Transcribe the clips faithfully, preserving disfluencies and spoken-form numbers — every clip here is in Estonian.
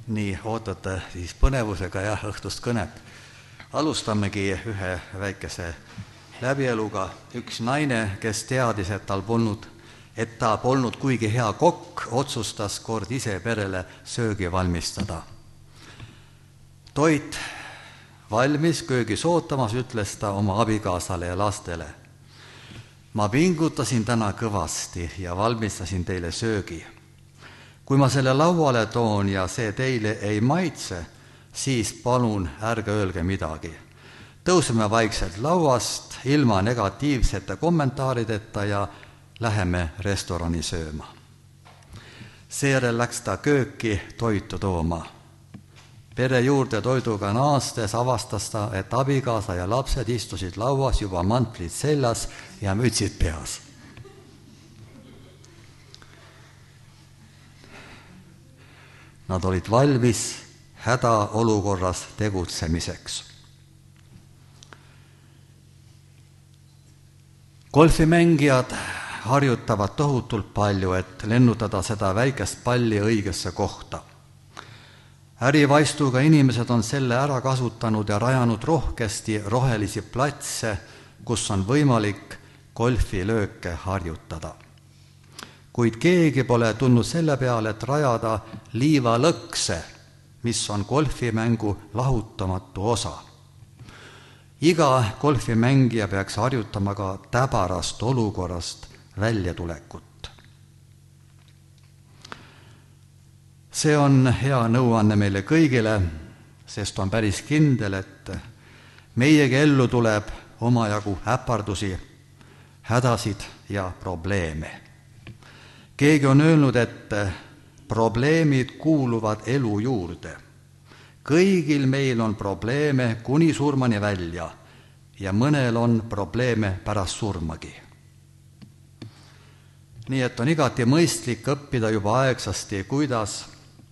nii ootate siis põnevusega jah õhtust kõnet. Alustamegi ühe väikese läbieluga. Üks naine, kes teadis, et tal polnud, et ta polnud kuigi hea kokk, otsustas kord ise perele söögi valmistada. Toit valmis, köögis ootamas, ütles ta oma abikaasale ja lastele. Ma pingutasin täna kõvasti ja valmistasin teile söögi. Kui ma selle lauale toon ja see teile ei maitse, siis palun ärge öelge midagi. Tõuseme vaikselt lauast ilma negatiivsete kommentaarideta ja läheme restorani sööma. Seejärel läks ta kööki toitu tooma. Pere juurde toiduga naastes avastas ta, et abikaasa ja lapsed istusid lauas juba mantlid seljas ja mütsid peas. Nad olid valmis hädaolukorras tegutsemiseks. Golfimängijad harjutavad tohutult palju, et lennutada seda väikest palli õigesse kohta. Ärivaistuga inimesed on selle ära kasutanud ja rajanud rohkesti rohelisi platse, kus on võimalik golfilööke harjutada. Kuid keegi pole tulnud selle peale, et rajada liivalõkse, mis on golfimängu lahutamatu osa. Iga golfimängija peaks harjutama ka täbarast olukorrast väljatulekut. See on hea nõuanne meile kõigile, sest on päris kindel, et meiegi ellu tuleb omajagu äpardusi, hädasid ja probleeme. Keegi on öelnud, et probleemid kuuluvad elu juurde. Kõigil meil on probleeme kuni surmani välja ja mõnel on probleeme pärast surmagi. Nii et on igati mõistlik õppida juba aegsasti, kuidas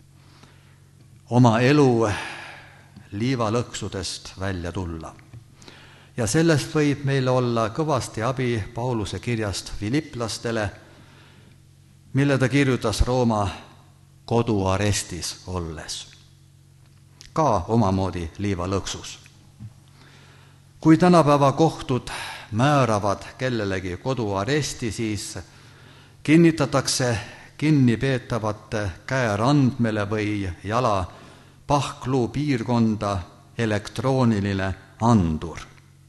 oma elu liivalõksudest välja tulla. Ja sellest võib meil olla kõvasti abi Pauluse kirjast Filiplastele, mille ta kirjutas Rooma koduarestis olles. Ka omamoodi liivalõksus. Kui tänapäeva kohtud määravad kellelegi koduaresti, siis kinnitatakse kinnipeetavate käerandmele või jala pahkluu piirkonda elektrooniline andur,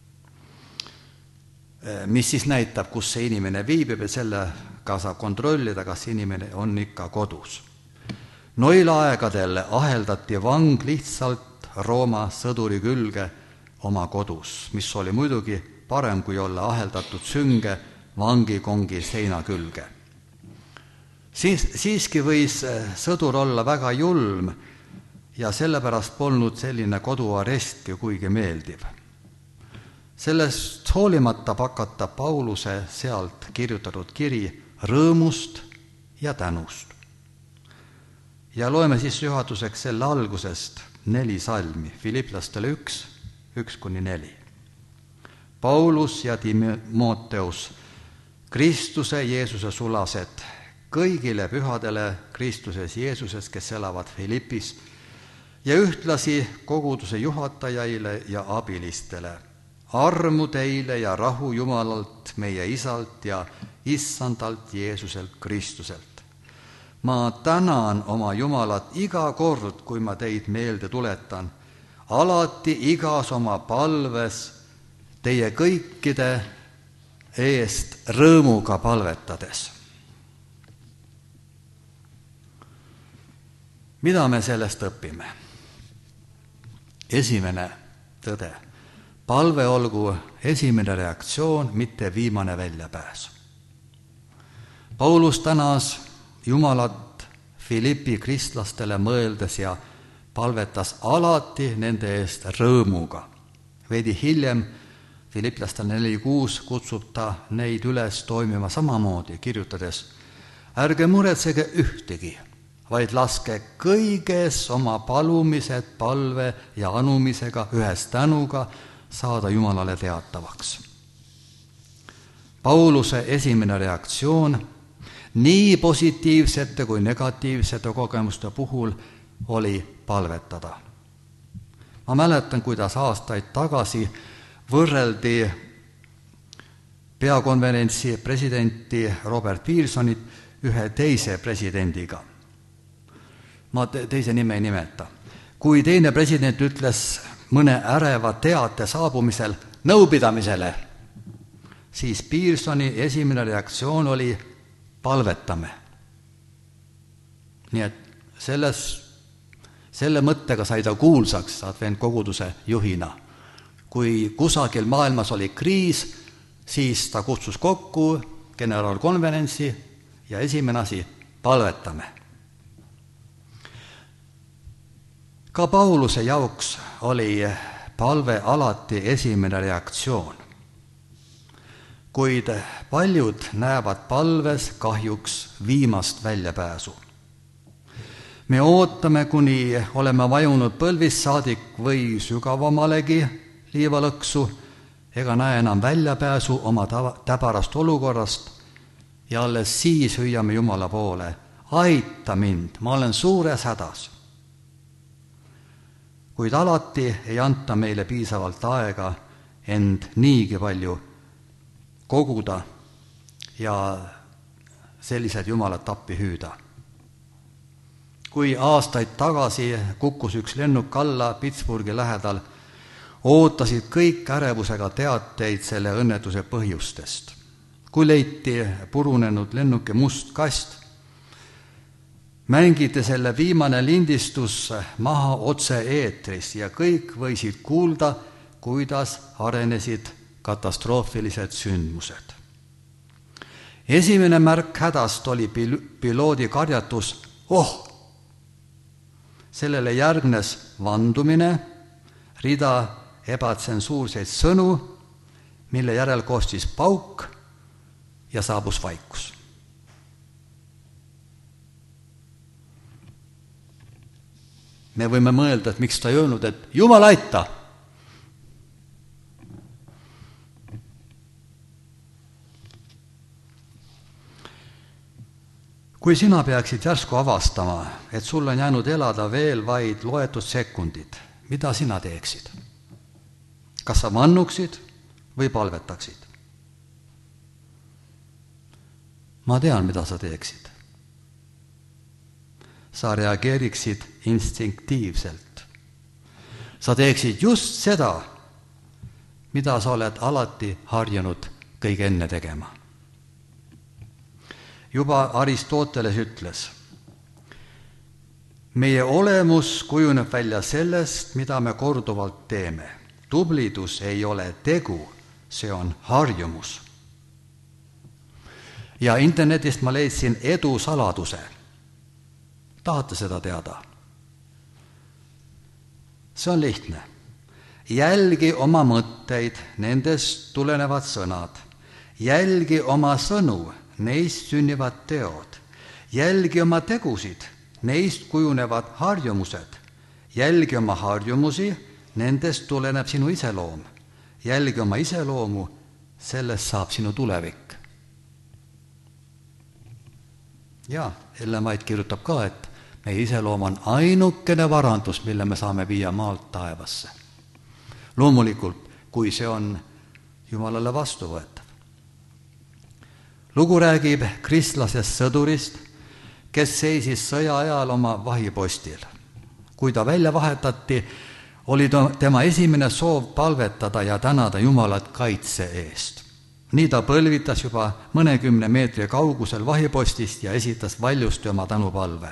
mis siis näitab, kus see inimene viibib ja sellega saab kontrollida, kas inimene on ikka kodus. Noil aegadel aheldati vang lihtsalt Rooma sõduri külge oma kodus, mis oli muidugi parem kui olla aheldatud sünge vangikongi seina külge. Siis, siiski võis sõdur olla väga julm ja sellepärast polnud selline koduarestki kuigi meeldiv. Sellest hoolimata pakatab Pauluse sealt kirjutatud kiri rõõmust ja tänust. Ja loeme siis juhatuseks selle algusest neli salmi, Filiplastele üks, üks kuni neli. Paulus ja Timoteus, Kristuse Jeesuse sulased, kõigile pühadele Kristuses Jeesuses, kes elavad Filippis, ja ühtlasi koguduse juhatajaile ja abilistele. Armu teile ja rahu Jumalalt, meie Isalt ja Issandalt Jeesuselt Kristuselt. Ma tänan oma Jumalat iga kord, kui ma teid meelde tuletan, alati igas oma palves teie kõikide eest rõõmuga palvetades. Mida me sellest õpime? Esimene tõde. Palve olgu esimene reaktsioon, mitte viimane väljapääs. Paulus tänas Jumalat Filippi kristlastele mõeldes ja palvetas alati nende eest rõõmuga. Veidi hiljem Filiplastel neli kuus kutsub ta neid üles toimima samamoodi, kirjutades: ärge muretsege ühtegi, vaid laske kõiges oma palumised palve ja anumisega ühes tänuga saada Jumalale teatavaks. Pauluse esimene reaktsioon nii positiivsete kui negatiivsete kogemuste puhul oli palvetada. Ma mäletan, kuidas aastaid tagasi võrreldi peakonverentsi presidenti Robert Pearsonit ühe teise presidendiga. Ma teise nime ei nimeta. Kui teine president ütles mõne äreva teate saabumisel nõupidamisele, siis Pearsoni esimene reaktsioon oli palvetame. Nii et selles, selle mõttega sai ta kuulsaks adventkoguduse juhina. Kui kusagil maailmas oli kriis, siis ta kutsus kokku generaalkonverentsi ja esimene asi, palvetame. Ka Pauluse jaoks oli palve alati esimene reaktsioon. Kuid paljud näevad palves kahjuks viimast väljapääsu. Me ootame, kuni oleme vajunud põlvist saadik või sügavamalegi liivalõksu, ega näe enam väljapääsu oma täbarast olukorrast ja alles siis hüüame Jumala poole, aita mind, ma olen suures hädas. Kuid alati ei anta meile piisavalt aega end niigi palju koguda ja sellised Jumalat appi hüüda. Kui aastaid tagasi kukkus üks lennuk alla Pittsburghi lähedal, ootasid kõik ärevusega teateid selle õnnetuse põhjustest. Kui leiti purunenud lennuki must kast, mängiti selle viimane lindistus maha otse eetris ja kõik võisid kuulda, kuidas arenesid katastroofilised sündmused. Esimene märk hädast oli pil- piloodi karjatus, oh! Sellele järgnes vandumine, rida ebatsensuurseid sõnu, mille järel kostis pauk ja saabus vaikus. Me võime mõelda, et miks ta ei öelnud, et Jumal aita. Kui sina peaksid järsku avastama, et sul on jäänud elada veel vaid loetud sekundid, mida sina teeksid? Kas sa vannuksid või palvetaksid? Ma tean, mida sa teeksid. Sa reageeriksid instinktiivselt. Sa teeksid just seda, mida sa oled alati harjunud kõige enne tegema. Juba Aristoteles ütles, meie olemus kujuneb välja sellest, mida me korduvalt teeme. Tublidus ei ole tegu, see on harjumus. Ja internetist ma leidsin edu saladuse. Tahate seda teada? See on lihtne. Jälgi oma mõtteid, nendest tulenevad sõnad. Jälgi oma sõnu, neist sünnivad teod. Jälgi oma tegusid, neist kujunevad harjumused. Jälgi oma harjumusi, nendest tuleneb sinu iseloom. Jälgi oma iseloomu, sellest saab sinu tulevik. Ja Ellen White kirjutab ka, et meie iseloom on ainukene varandus, mille me saame viia maalt taevasse. Loomulikult, kui see on Jumalale vastuvõetav. Lugu räägib kristlasest sõdurist, kes seisis sõja ajal oma vahipostil. Kui ta välja vahetati, oli tema esimene soov palvetada ja tänada Jumalat kaitse eest. Nii ta põlvitas juba mõnekümne meetri kaugusel vahipostist ja esitas valjusti oma tänupalve.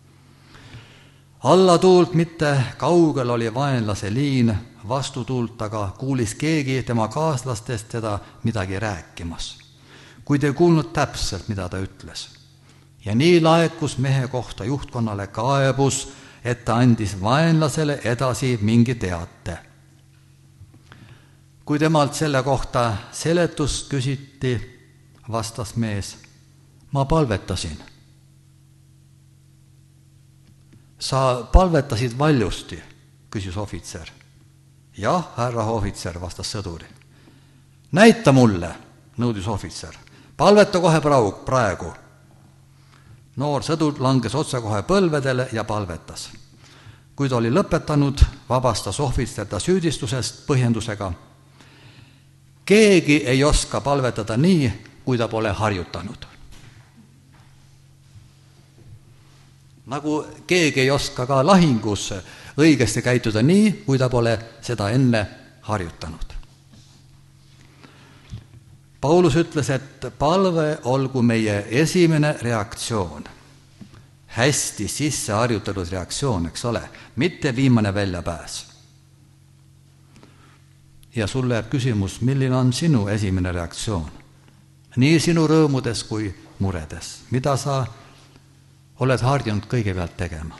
Alla tuult mitte kaugel oli vaenlase liin, vastu tuult aga kuulis keegi tema kaaslastest teda midagi rääkimas. Kuid ei kuulnud täpselt, mida ta ütles. Ja nii laekus mehe kohta juhtkonnale kaebus, et ta andis vaenlasele edasi mingi teate. Kui temalt selle kohta seletust küsiti, vastas mees, ma palvetasin. Sa palvetasid valjusti, küsis ohvitser. Jah, härra ohvitser, vastas sõduri. Näita mulle, nõudis ohvitser. Palveta kohe praegu. Noor sõdur langes otse kohe põlvedele ja palvetas. kui ta oli lõpetanud, vabastas ohvitser ta süüdistusest põhjendusega: keegi ei oska palvetada nii, kui ta pole harjutanud. Nagu keegi ei oska ka lahingus õigesti käituda nii, kui ta pole seda enne harjutanud. Paulus ütles, et palve olgu meie esimene reaktsioon. Hästi sisse harjutatud reaktsioon, eks ole, mitte viimane väljapääs. Ja sulle jääb küsimus, milline on sinu esimene reaktsioon? Nii sinu rõõmudes kui muredes. Mida sa oled harjunud kõigepealt tegema?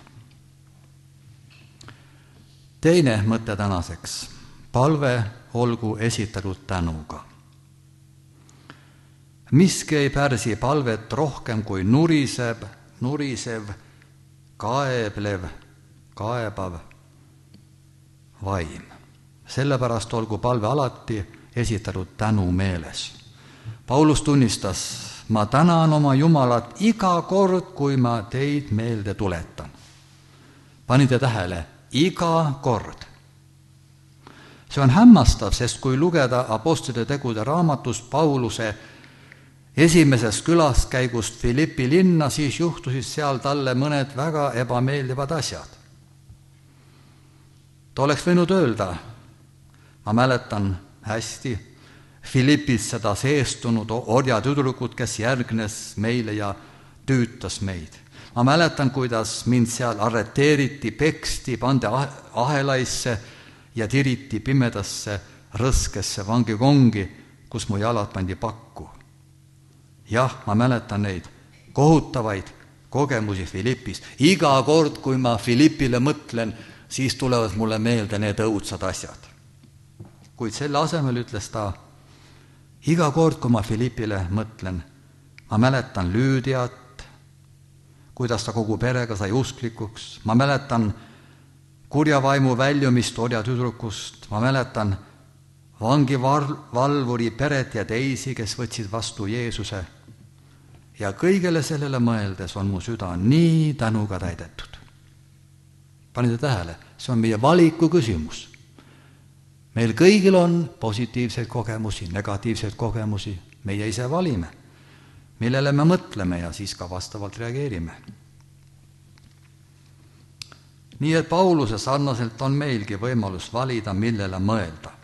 Teine mõte tänaseks. Palve olgu esitatud tänuga. Miski ei pärsi palvet rohkem kui nuriseb, nurisev, kaeblev, kaebav vaim. Sellepärast olgu palve alati esitatud tänu meeles. Paulus tunnistas: ma tänan oma Jumalat iga kord, kui ma teid meelde tuletan. Panite tähele? Iga kord. See on hämmastav, sest kui lugeda Apostlite tegude raamatust Pauluse esimesest külaskäigust Philippi linna, siis juhtusid seal talle mõned väga ebameeldivad asjad. Ta oleks võinud öelda, ma mäletan hästi Philippis seda seestunud orjatüdrukut, kes järgnes meile ja tüütas meid. Ma mäletan, kuidas mind seal arreteeriti, peksti, pandi ahelaisse ja tiriti pimedasse rõskesse vangikongi, kus mu jalad pandi pakku. Jah, ma mäletan neid kohutavaid kogemusi Philippis. Iga kord, kui ma Philippile mõtlen, siis tulevad mulle meelde need õudsad asjad. Kuid selle asemel ütles ta: iga kord, kui ma Philippile mõtlen, ma mäletan Lüüdiat, kuidas ta kogu perega sai usklikuks, ma mäletan kurja vaimu väljumist orjatüdrukust, ma mäletan vangivalvuri peret ja teisi, kes võtsid vastu Jeesuse. Ja kõigele sellele mõeldes on mu süda nii tänuga täidetud. Panite tähele, see on meie valiku küsimus. Meil kõigil on positiivseid kogemusi, negatiivseid kogemusi, meie ise valime, millele me mõtleme ja siis ka vastavalt reageerime. Nii et Pauluse sarnaselt on meilgi võimalus valida, millele mõelda.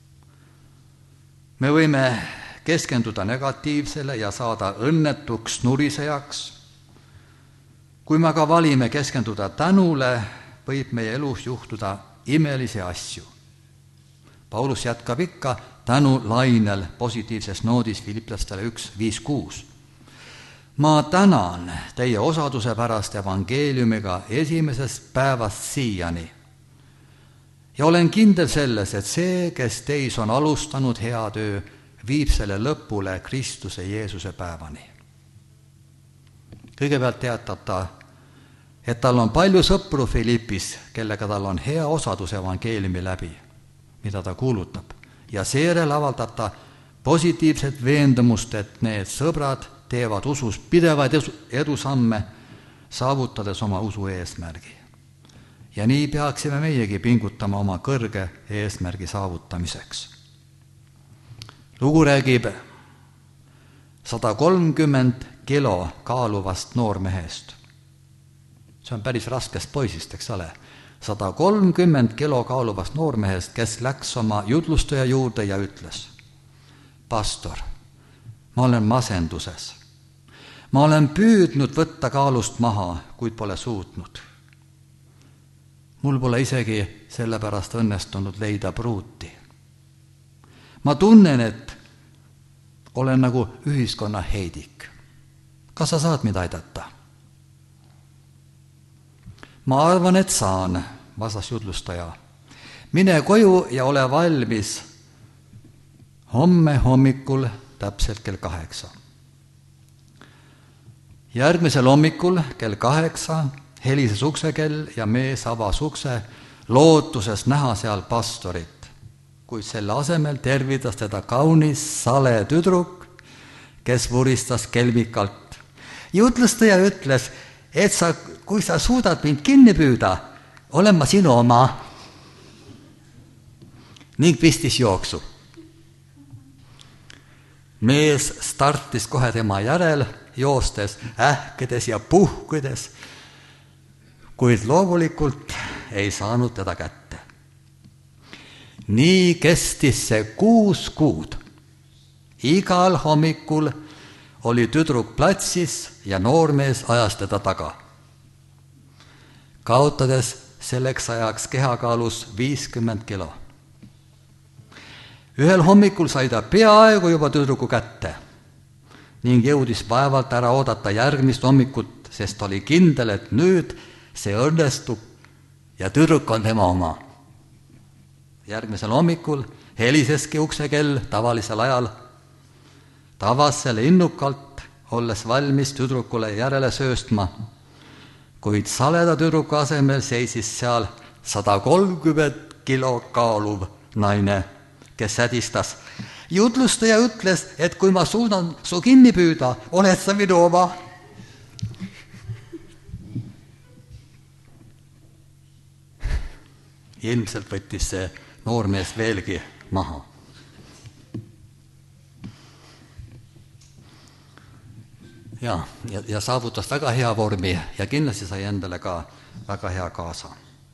Me võime keskenduda negatiivsele ja saada õnnetuks nurisejaks. Kui me aga valime keskenduda tänule, võib meie elus juhtuda imelisi asju. Paulus jätkab ikka tänu lainel positiivses noodis Filiplastele üks viis kuus. Ma tänan teie osaduse pärast evangeeliumiga esimesest päevast siiani. Ja olen kindel selles, et see, kes teis on alustanud hea töö, viib selle lõpule Kristuse Jeesuse päevani. Kõigepealt teatab ta, et tal on palju sõpru Filippis, kellega tal on hea osadus evangeeliumi läbi, mida ta kuulutab. Ja seejärel avaldab ta positiivset veendumust, et need sõbrad teevad usus pidevaid edusamme, saavutades oma usu eesmärgi. Ja nii peaksime meiegi pingutama oma kõrge eesmärgi saavutamiseks. Lugu räägib sada kolmkümmend kilo kaaluvast noormehest. See on päris raskest poisist, eks ole. sada kolmkümmend kilo kaaluvast noormehest, kes läks oma jutlustaja juurde ja ütles: pastor, ma olen masenduses. Ma olen püüdnud võtta kaalust maha, kuid pole suutnud. Mul pole isegi sellepärast õnnestunud leida pruuti. Ma tunnen, et olen nagu ühiskonna heidik. Kas sa saad mind aidata? Ma arvan, et saan, vastas jutlustaja. Mine koju ja ole valmis homme hommikul täpselt kell kaheksa. Järgmisel hommikul kell kaheksa helises uksekell ja mees avas ukse lootuses näha seal pastorit, kuid selle asemel tervitas teda kaunis sale tüdruk, kes vuristas kelmikalt. Jutlustaja ütles, et sa, kui sa suudad mind kinni püüda, olen ma sinu oma, ning pistis jooksu. Mees startis kohe tema järel, joostes, ähkedes ja puhkudes, kuid loomulikult ei saanud teda kätte. Nii kestis see kuus kuud. Igal hommikul oli tüdruk platsis ja noormees ajas teda taga, kaotades selleks ajaks kehakaalus viiskümmend kilo. Ühel hommikul sai ta peaaegu juba tüdruku kätte ning jõudis vaevalt ära oodata järgmist hommikut, sest oli kindel, et nüüd see õnnestub ja tüdruk on tema oma. Järgmisel hommikul heliseski uksekell tavalisel ajal. Ta avas selle innukalt, olles valmis tüdrukule järele sööstma, kuid saleda tüdruku asemel seisis seal sada kolmkümmend kilo kaaluv naine, kes sädistas. Jutlustaja ütles, et kui ma suudan su kinni püüda, oled sa minu oma. Ilmselt võttis see noormees veelgi maha. Ja, ja, ja saavutas väga hea vormi ja kindlasti sai endale ka väga hea kaasa.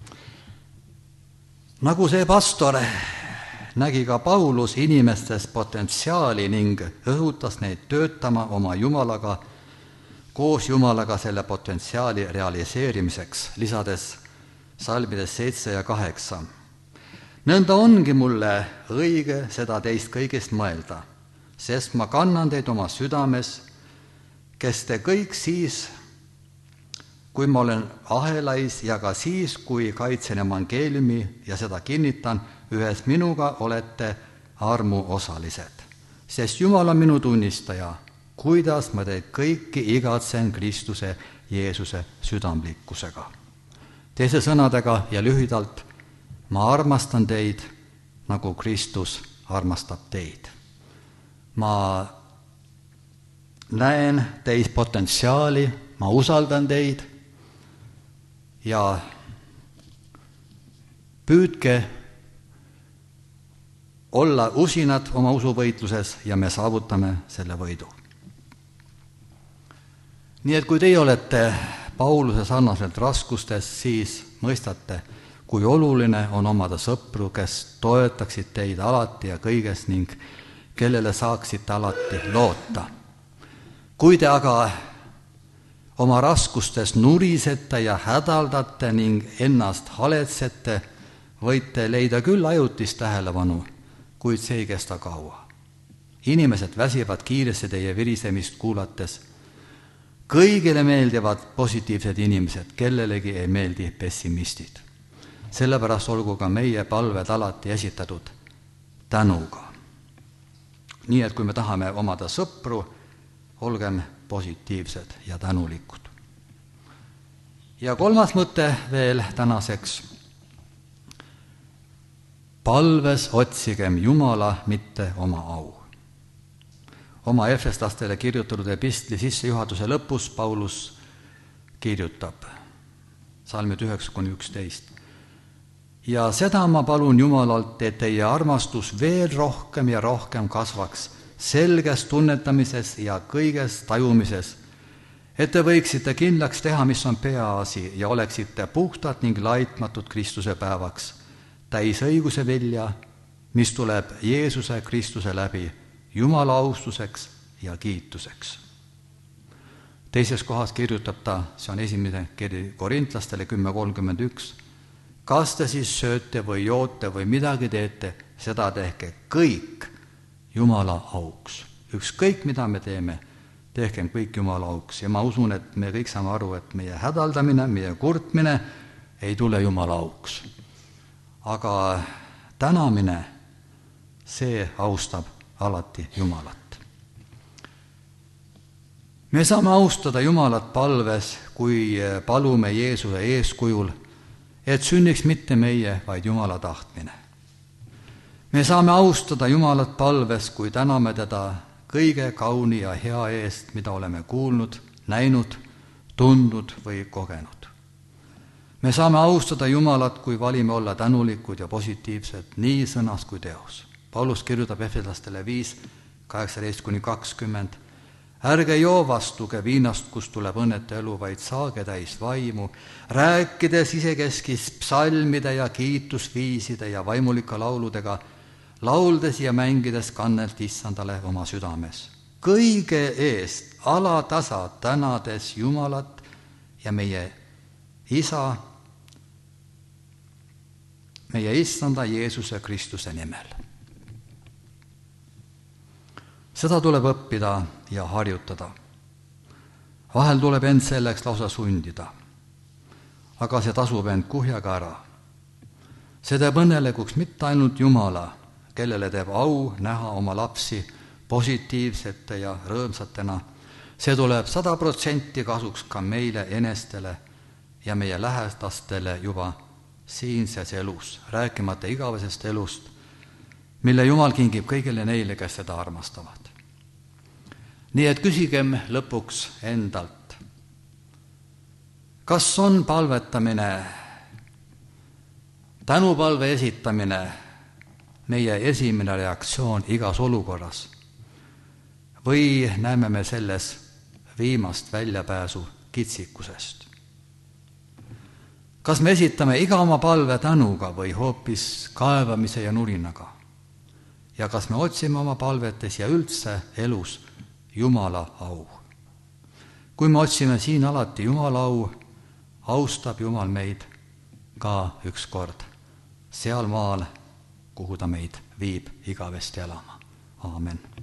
Nagu see pastor nägi ka Paulus inimestes potentsiaali ning õhutas neid töötama oma Jumalaga, koos Jumalaga selle potentsiaali realiseerimiseks, lisades salmides seitse ja kaheksa. Nõnda ongi mulle õige seda teist kõigest mõelda, sest ma kannan teid oma südames, kes te kõik siis, kui ma olen ahelais ja ka siis, kui kaitsen evangeeliumi ja seda kinnitan, ühes minuga olete armu osalised. Sest Jumal on minu tunnistaja, kuidas ma teid kõiki igatsen Kristuse Jeesuse südamlikkusega. Teise sõnadega ja lühidalt, ma armastan teid, nagu Kristus armastab teid. Ma näen teis potentsiaali, ma usaldan teid ja püüdke olla usinad oma usuvõitluses ja me saavutame selle võidu. Nii et kui teie olete Pauluse sarnaselt raskustes, siis mõistate, kui oluline on omada sõpru, kes toetaksid teid alati ja kõiges ning kellele saaksite alati loota. Kui te aga oma raskustes nurisete ja hädaldate ning ennast haletsete, võite leida küll ajutist tähelepanu, kuid see ei kesta kaua. Inimesed väsivad kiiresti teie virisemist kuulates. Kõigile meeldivad positiivsed inimesed, kellelegi ei meeldi pessimistid. Sellepärast olgu ka meie palved alati esitatud tänuga. Nii et kui me tahame omada sõpru, olgem positiivsed ja tänulikud. Ja kolmas mõte veel tänaseks. Palves otsigem Jumala, mitte oma au. Oma efeslastele kirjutatud epistli sissejuhatuse lõpus Paulus kirjutab, salmid üheksa kuni üksteist. Ja seda ma palun Jumalalt, et teie armastus veel rohkem ja rohkem kasvaks selges tunnetamises ja kõiges tajumises, et te võiksite kindlaks teha, mis on peaasi ja oleksite puhtad ning laitmatud Kristuse päevaks, täis õiguse vilja, mis tuleb Jeesuse Kristuse läbi Jumala austuseks ja kiituseks. Teises kohas kirjutab ta, see on esimene kiri Korintlastele kümme kolmkümmend üks, kas te siis sööte või joote või midagi teete, seda tehke kõik Jumala auks. Ükskõik, mida me teeme, tehkem kõik Jumala auks. Ja ma usun, et me kõik saame aru, et meie hädaldamine, meie kurtmine ei tule Jumala auks. Aga tänamine, see austab alati Jumalat. Me saame austada Jumalat palves, kui palume Jeesuse eeskujul, et sünniks mitte meie, vaid Jumala tahtmine. Me saame austada Jumalat palves, kui täname teda kõige kauni ja hea eest, mida oleme kuulnud, näinud, tundnud või kogenud. Me saame austada Jumalat, kui valime olla tänulikud ja positiivsed nii sõnas kui teos. Paulus kirjutab Efeslastele viis, kaheksateist kuni kakskümmend. Ärge joovastuge viinast, kust tuleb õnnetu elu, vaid saage täis vaimu, rääkides isekeskis psalmide ja kiitusviiside ja vaimulike lauludega, lauldes ja mängides kannelt issandale oma südames. Kõige eest alatasa tänades Jumalat ja meie Isa, meie issanda Jeesuse Kristuse nimel. Seda tuleb õppida ja harjutada. Vahel tuleb end selleks lausa sundida, aga see tasub end kuhjaga ära. See teeb õnnelikuks mitte ainult Jumala, kellele teeb au näha oma lapsi positiivsete ja rõõmsatena. See tuleb sada protsenti kasuks ka meile enestele ja meie lähedastele juba siinses elus, rääkimata igavesest elust, mille Jumal kingib kõigile neile, kes seda armastavad. Nii et küsigem lõpuks endalt, kas on palvetamine, tänupalve esitamine meie esimene reaktsioon igas olukorras või näeme me selles viimast väljapääsu kitsikusest? Kas me esitame iga oma palve tänuga või hoopis kaevamise ja nurinaga? Ja kas me otsime oma palvetes ja üldse elus Jumala au? Kui me otsime siin alati Jumala au, austab Jumal meid ka ükskord seal maal, kuhu ta meid viib igavesti elama. Aamen.